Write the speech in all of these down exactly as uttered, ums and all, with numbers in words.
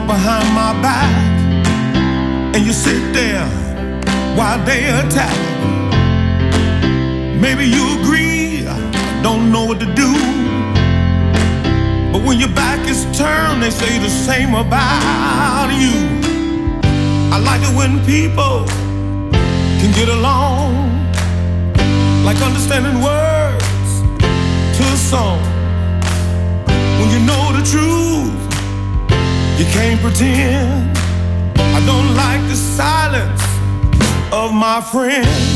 behind my back, and you sit there while they attack. Maybe you agree, I don't know what to do, but when your back is turned, they say the same about you. I like it when people can get along, like understanding words to a song. When you know the truth, you can't pretend. I don't like the silence of my friends.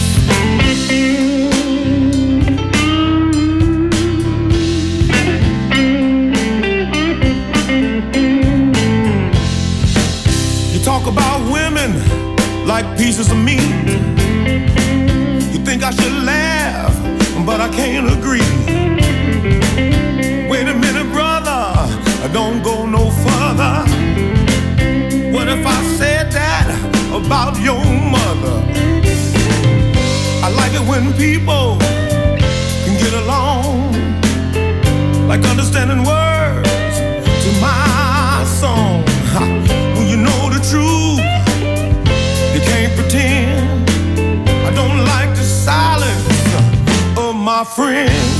You talk about women like pieces of meat. You think I should laugh, but I can't agree. Wait a minute, brother, don't go no further. What if I said that about your mother? I like it when people can get along, like understanding words to my song. When you know the truth, you can't pretend. I don't like the silence of my friends.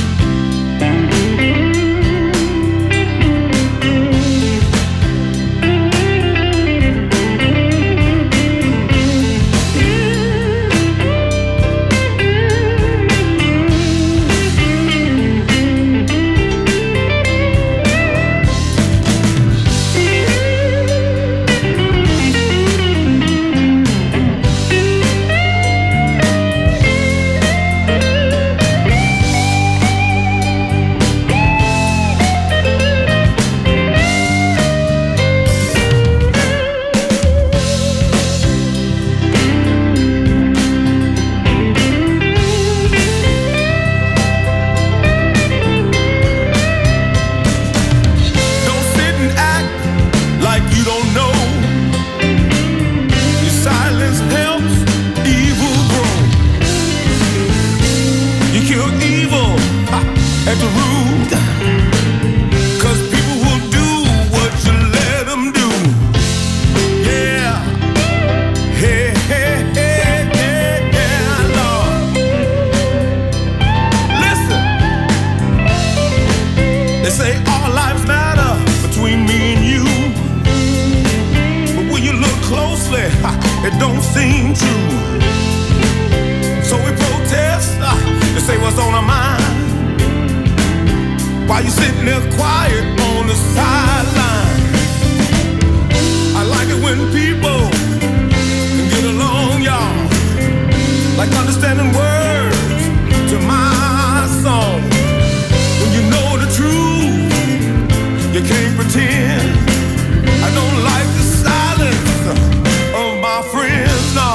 It don't seem true. So we protest to say what's on our mind, while you sitting there quiet on the sideline. I like it when people can get along, y'all, like understanding words to my song. When you know the truth, you can't pretend. I don't like the silence of my friends, no.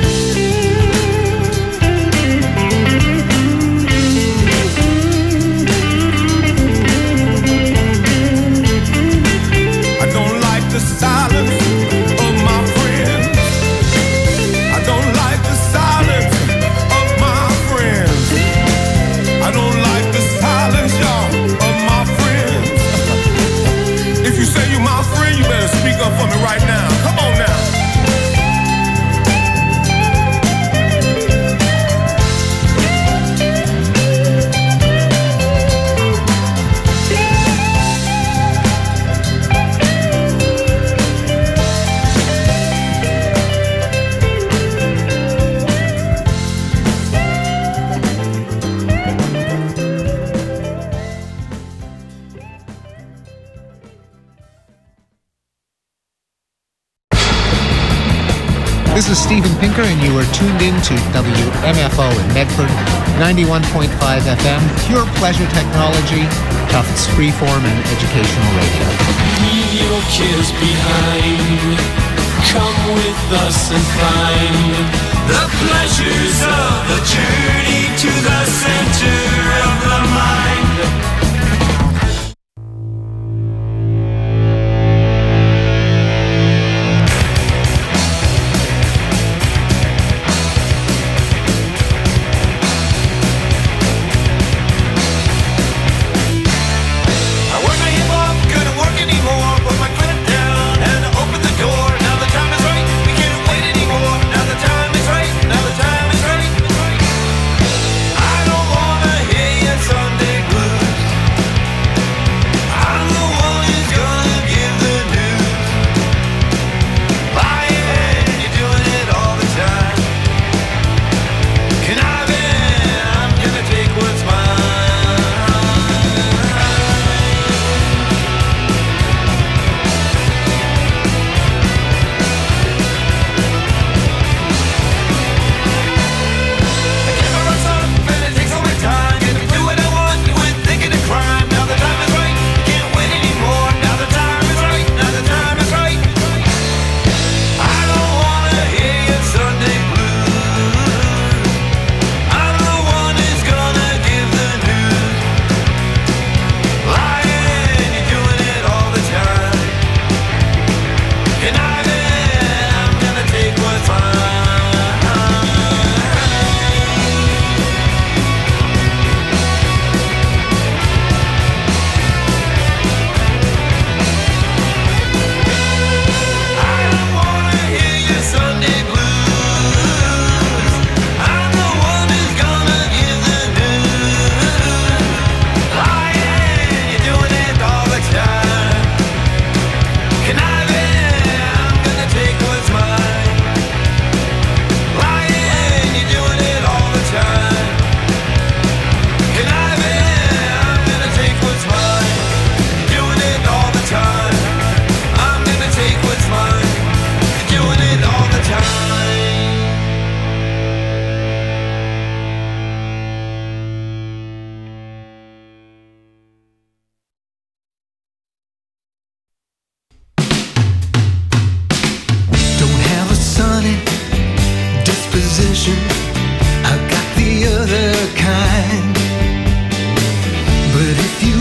I don't like the silence of my friends. I don't like the silence of my friends. I don't like the silence, y'all, of my friends. If you say you're my friend, you better speak up for me right now. Come on now. This is Steven Pinker, and you are tuned in to W M F O in Medford, ninety-one point five F M, pure pleasure technology, Tufts freeform and educational radio. Leave your kids behind. Come with us and find the pleasures of the journey to the center of the mind. I work my hip hop, couldn't work anymore, but my credit down.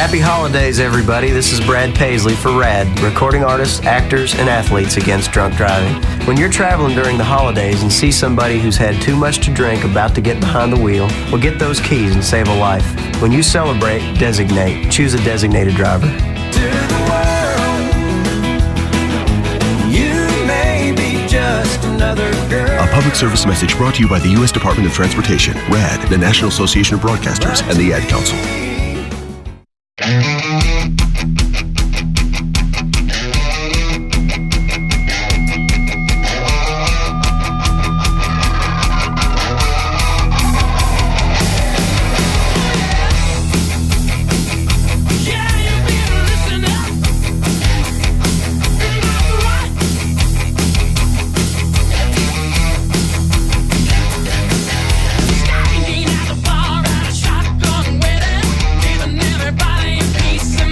Happy holidays, everybody. This is Brad Paisley for RAD, recording artists, actors, and athletes against drunk driving. When you're traveling during the holidays and see somebody who's had too much to drink about to get behind the wheel, well, get those keys and save a life. When you celebrate, designate. Choose a designated driver. To the world, you may be just another girl. A public service message brought to you by the U S Department of Transportation, RAD, the National Association of Broadcasters, and the Ad Council. Standing at the bar at a shotgun wedding, giving everybody a piece of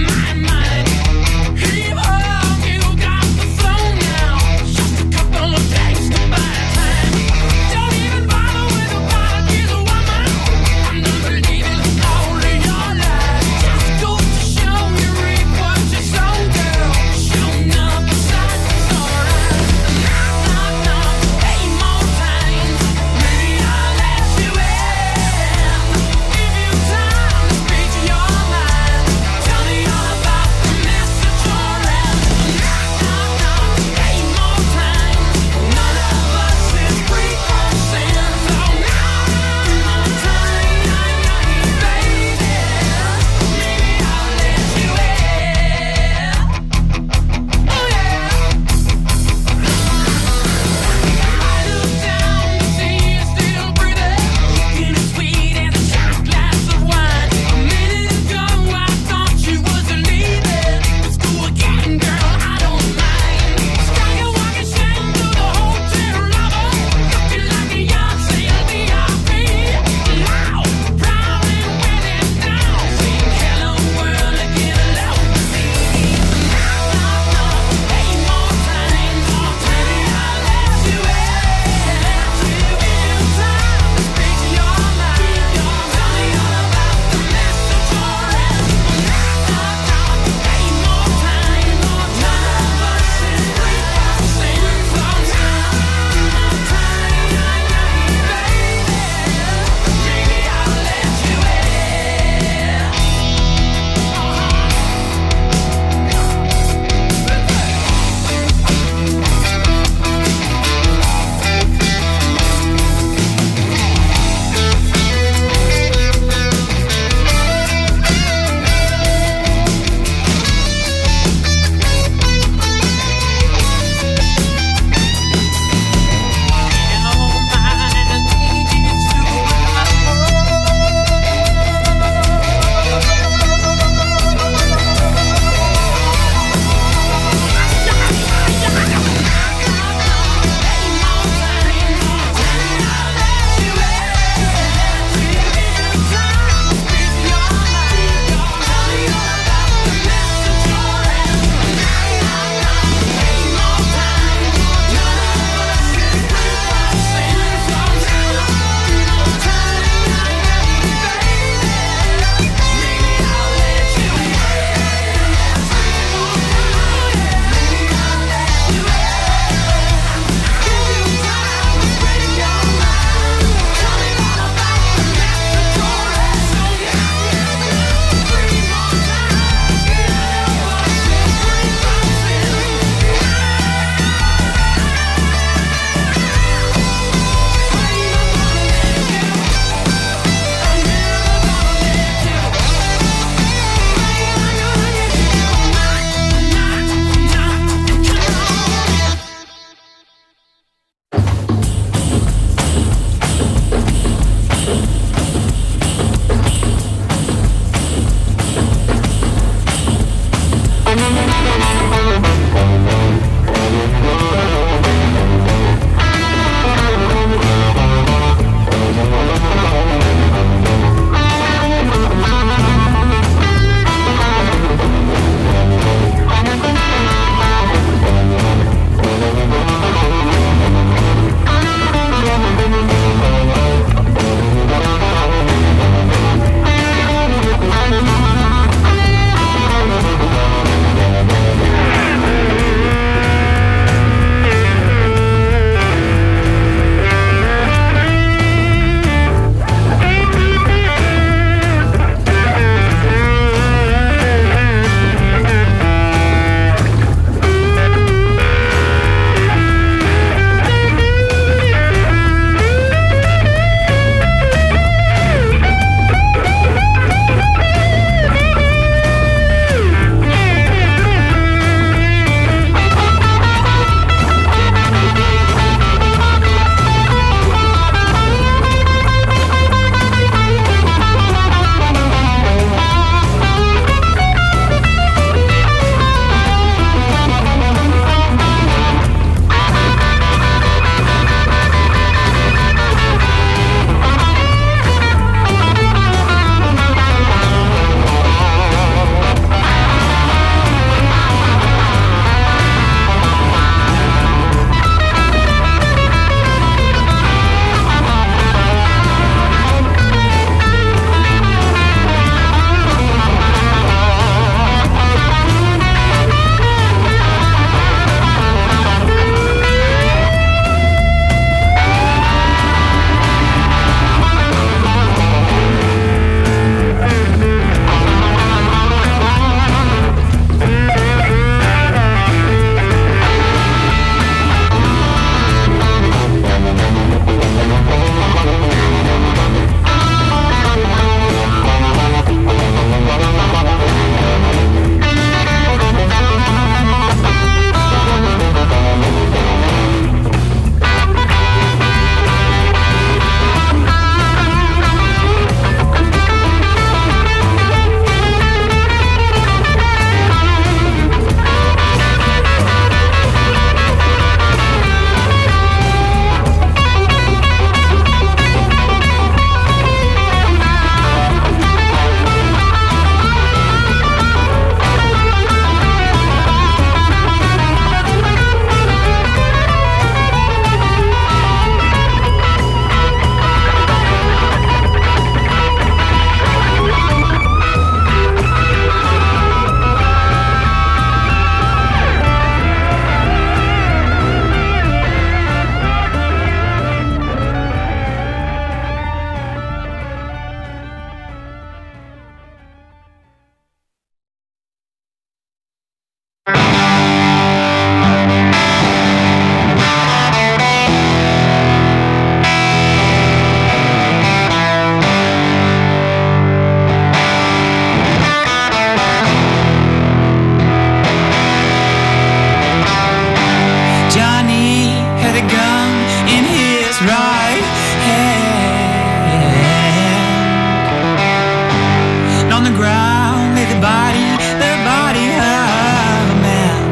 body, the body of a man.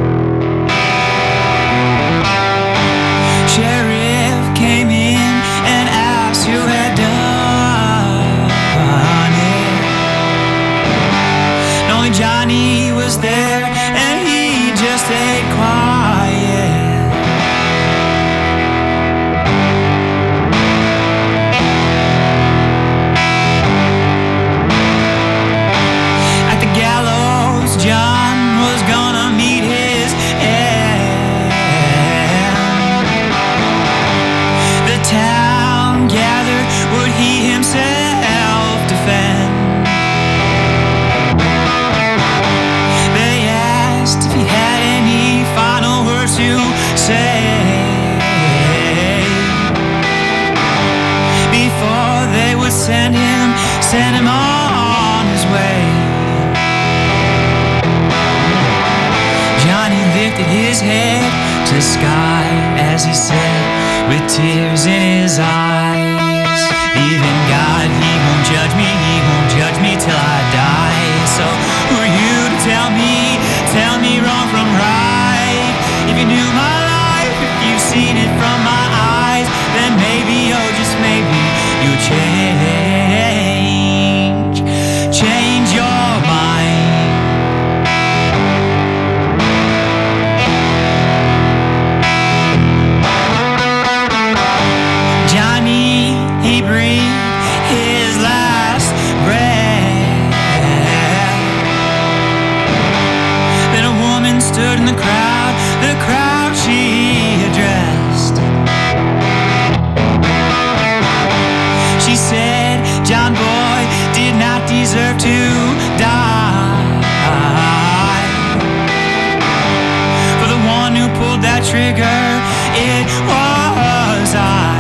Sheriff came in and asked who had done it. And only Johnny was there, and he just stayed quiet. John was gonna meet his end. The town gathered, would he himself defend? They asked if he had any final words to say before they would send him, send him on his way. Lifted his head to the sky as he said, with tears in his eyes, even God, he won't judge me, he won't judge me till I die. So who are you to tell me, tell me wrong from right? If you knew my life, if you've seen it from my eyes, then maybe, oh just maybe, you'll change, change your mind. He breathed his last breath. Then a woman stood in the crowd, the crowd she addressed. She said, John Boy did not deserve to die. For the one who pulled that trigger, it was I.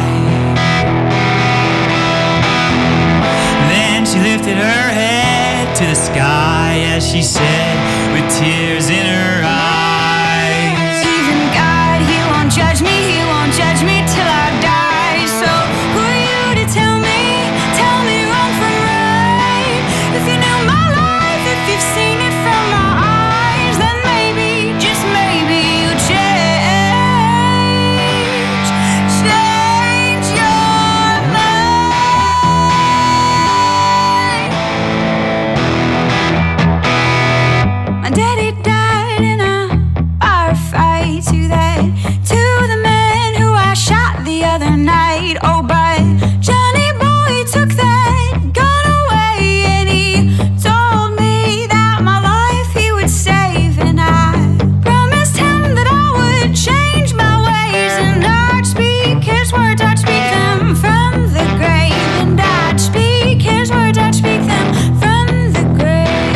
She lifted her head to the sky as she said, with tears in her eyes, even God, he won't judge me, he won't judge me till I die. So who are you to tell me, tell me wrong from right? If you knew my life, if you've seen it from my eyes, then maybe, just maybe, you change, change your mind. My daddy died in a bar fight. To that, to the man who I shot the other night. Oh, but Johnny Boy took that gun away, and he told me that my life he would save. And I promised him that I would change my ways, and I'd speak his words, I'd speak them from the grave. And I'd speak his words, I'd speak them from the grave.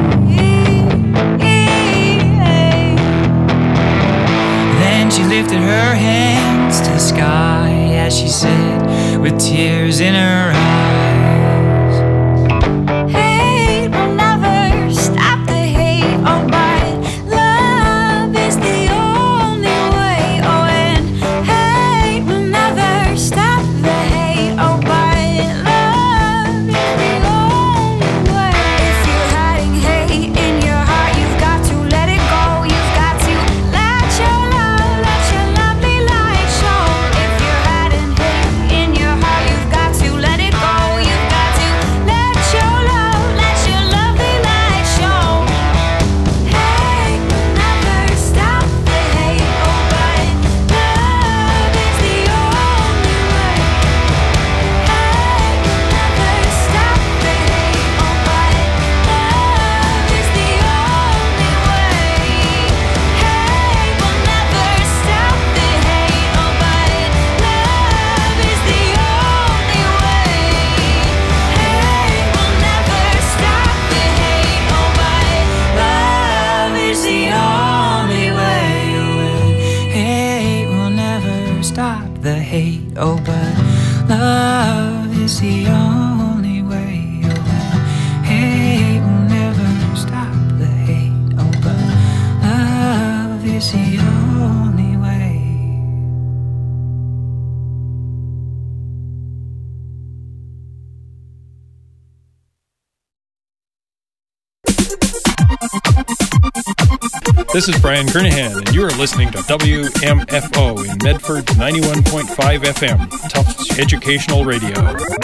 Then she lifted her hands to the sky as she said, with tears in her eyes, hate will never stop the hate. Oh, but love is the only way. Oh, and hate will never stop the hate. Oh, but love is the only way. If you're hiding hate in your heart, you've got to let it go. You've got to let your love, let your lovely light show. If you're hiding hate in your heart, you've got to let it go. You've got to let your love, let your lovely light show. Hate will never stop the hate. Oh, but love is the only way. Hate will never stop the hate. Oh, but love is the only way. Hate will never stop the hate. Oh, but love is the only way. Hate will never stop the hate. Oh, but love is the only way. Hate will never stop the hate. Oh, but love is the only way. Hate will never stop the hate. Oh, but love is the only way. This is Brian Kernahan, and you are listening to W M F O in Medford ninety-one point five F M, Tufts Educational Radio.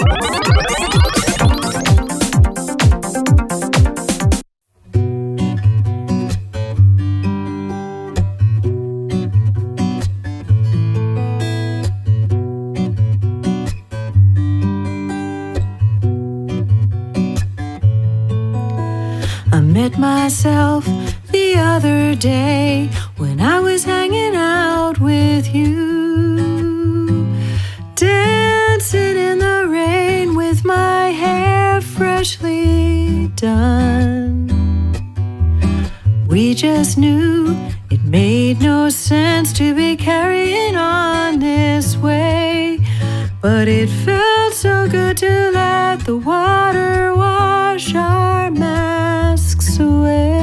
I met myself the other day when I was hanging out with you, dancing in the rain with my hair freshly done. We just knew it made no sense to be carrying on this way, but it felt so good to let the water wash our masks away.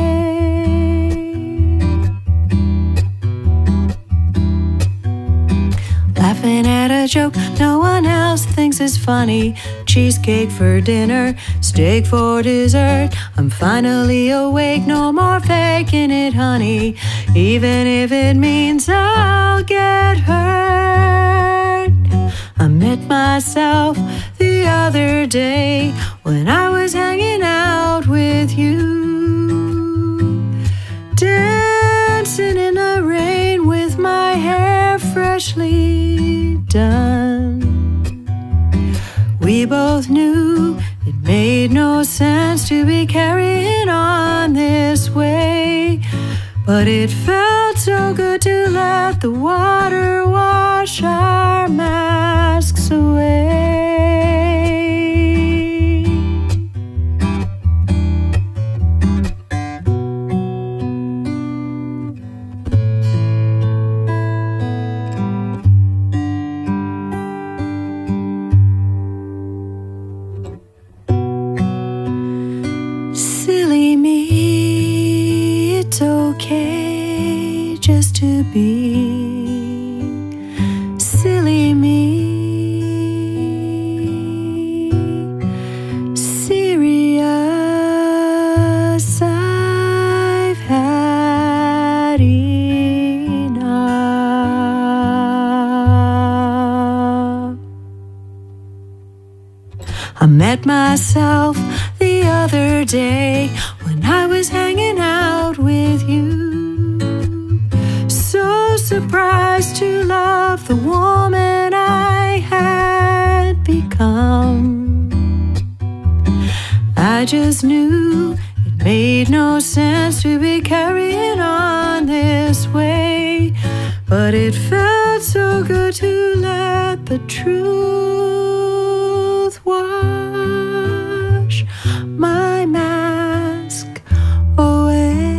Laughing at a joke no one else thinks is funny. Cheesecake for dinner, steak for dessert. I'm finally awake, no more faking it, honey, even if it means I'll get hurt. I met myself the other day when I was hanging out with you, dancing in the rain with my hair freshly done. We both knew it made no sense to be carrying on this way, but it felt so good to let the water wash our masks away. Silly me, it's okay just to be silly me. Serious, I've had enough. I met myself the other day when I was hanging out with you, so surprised to love the woman I had become. I just knew it made no sense to be carrying on this way, but it felt so good to let the truth wash my mask away.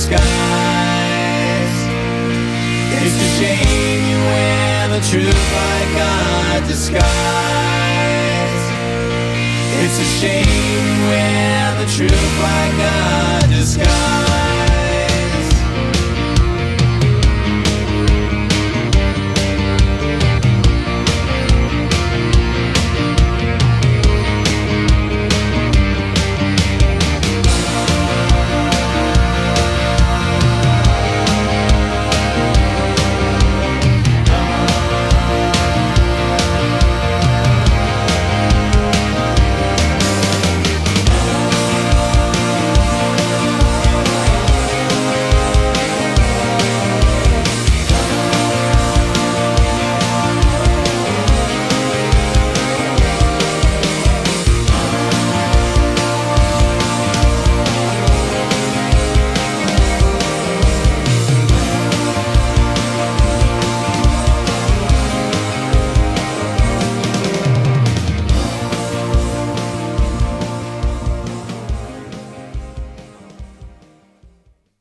disguise. It's a shame you wear the truth like a disguise. It's a shame you wear the truth like a disguise.